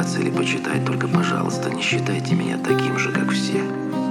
понравиться или почитать, только, пожалуйста, не считайте меня таким же, как все.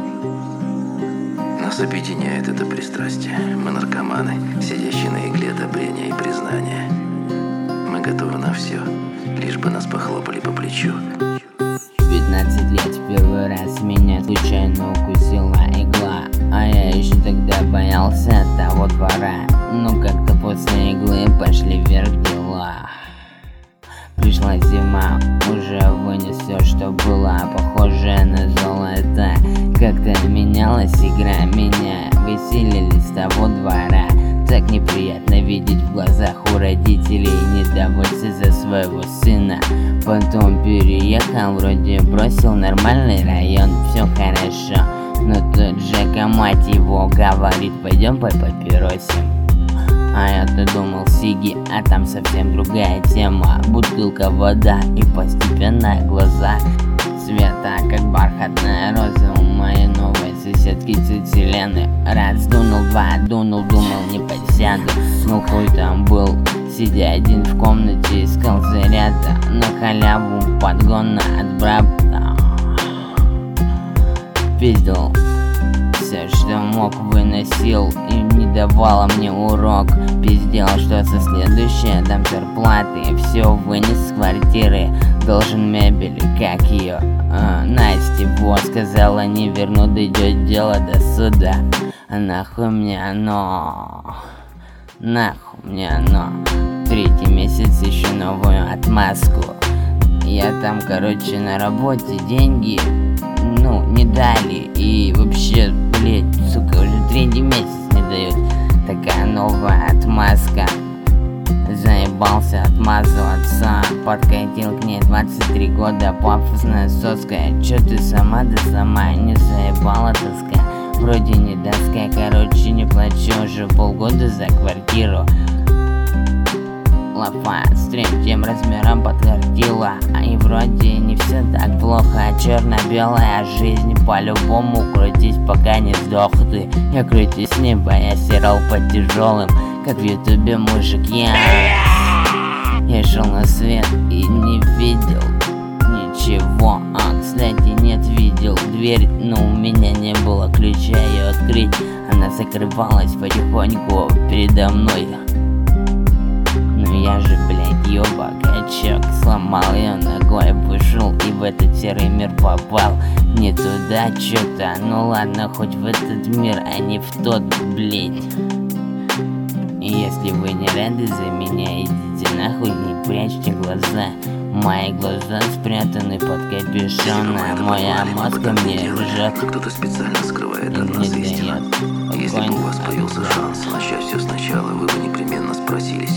Нас объединяет это пристрастие. Мы наркоманы, сидящие на игле одобрения и признания. Мы готовы на все, лишь бы нас похлопали по плечу. 15 лет в первый раз меня случайно укусила игла, а я еще тогда боялся того двора. Но как-то после иглы пошли вверх дела. Пришла зима, уже вынес все, что было похоже на золото. Как-то менялась игра, меня выселили с того двора. Так неприятно видеть в глазах у родителей недовольство за своего сына. Потом переехал, вроде бросил нормальный район, все хорошо. Но тут Жека, мать его, говорит, пойдем по папиросим. А я-то думал сиги, а там совсем другая тема. Бутылка, вода и постепенно глаза цвета, как бархатная роза у моей новой соседки тети Лены. Раз дунул, два дунул, думал не подсяду. Ну хуй там был, сидя один в комнате, искал заряда на халяву подгона от брата. Пиздил все, что мог, выносил и не давала мне урок. Пиздел, что со следующей дам зарплаты. Все вынес с квартиры, должен мебель, как ее Настя, вот сказала не верну, дойдет дело до суда. А нахуй мне оно, нахуй мне оно. Третий месяц еще новую отмазку. Я там, короче, на работе деньги, ну, не дали. И вообще, блять, сука, уже третий месяц не дают. Такая новая отмазка. Заебался отмазываться. Подкатил к ней 23 года, пафосная соска. Чё ты сама, да сама не заебала тоска. Вроде не доска, короче, не плачу уже полгода за квартиру. Лафа с третьим размером подтвердила. И вроде не все так плохо. Черно-белая жизнь по-любому. Крутись, пока не сдох ты. Я крутись с неба, я серал по тяжелым, как в ютубе мужик. Я шел на свет и не видел ничего. Кстати, нет, видел дверь, но у меня не было ключа ее открыть. Она закрывалась потихоньку передо мной. Я же, блядь, ёба, качок. Сломал ее ногой, вышел и в этот серый мир попал. Не туда чё-то, ну ладно, хоть в этот мир, а не в тот, блядь. И если вы не рады за меня, идите нахуй, не прячьте глаза. Мои глаза спрятаны под капюшоном, моя маска мне лжет. Кто-то специально скрывает от нас истину. Если бы у вас появился шанс начать все сначала, вы бы непременно спросили